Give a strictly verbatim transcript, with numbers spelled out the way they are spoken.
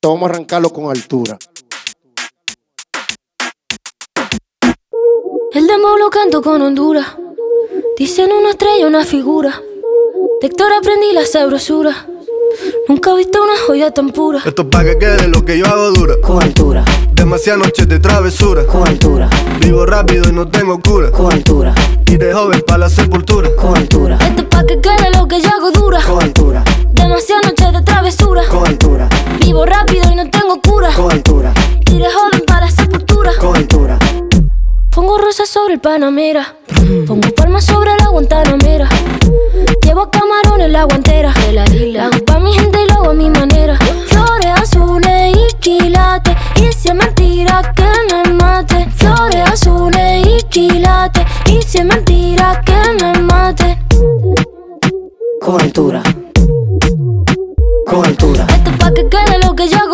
Esto vamos a arrancarlo con altura. El demo lo canto con Honduras. Dicen una estrella, una figura. De Héctor aprendí la sabrosura. Nunca he visto una joya tan pura. Esto es pa' que quede lo que yo hago dura. Con altura. Demasiadas noches de travesura. Con altura. Vivo rápido y no tengo cura. Con altura. Y de joven pa' la sepultura. Con altura. Esto es pa' que quede lo que yo hago dura. Con altura. Demasiadas noches de travesura. Con altura. Vivo rápido y no tengo cura. Con altura. Y de joven para la sepultura. Con altura. Pongo rosas sobre el Panamera. Pongo palmas sobre la Guantanamera. Llevo camarones en la guantera. La hago pa' mi gente y lo hago a mi manera. Flores azules y quilates. Y si es mentira que me mate. Flores azules y quilates. Y si es mentira que me mate. Con altura.